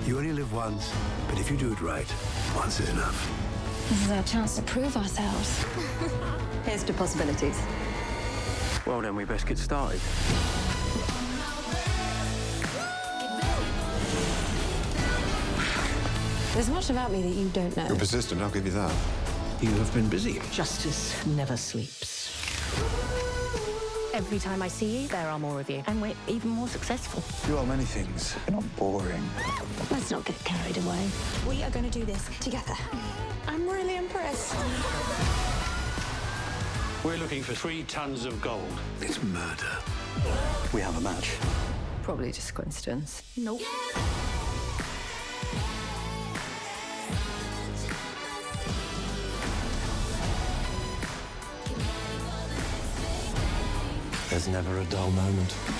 You only live once, but if you do it right, once is enough. This is our chance to prove ourselves. Here's to possibilities. Well, then we best get started. There's much about me that you don't know. You're persistent, I'll give you that. You have been busy. Justice never sleeps. Every time I see you, there are more of you, and we're even more successful. You are many things. You're not boring. Let's not get carried away. We are going to do this together. I'm really impressed. We're looking for 3 tons of gold. It's murder. We have a match. Probably just coincidence. Nope. There's never a dull moment.